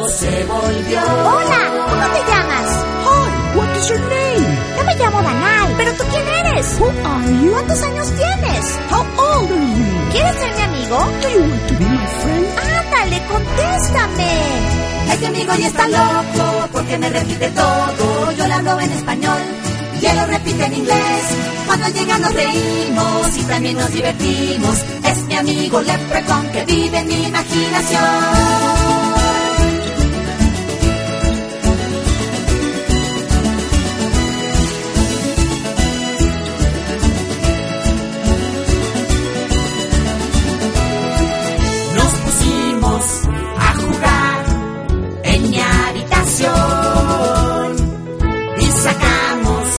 loco se volvió. Hola, ¿cómo te llamas? Hi, what is your name? Yo me llamo Danai. ¿Pero tú quién eres? Who are you? ¿Cuántos años tienes? How old are you? ¿Quieres ser mi amigo? Do you want to be my friend? Ándale, contéstame. Este amigo ya está loco porque me repite todo. Yo le hablo en español y él lo repite en inglés. Cuando llega nos reímos y también nos divertimos. Es mi amigo Leprechaun que vive en mi imaginación.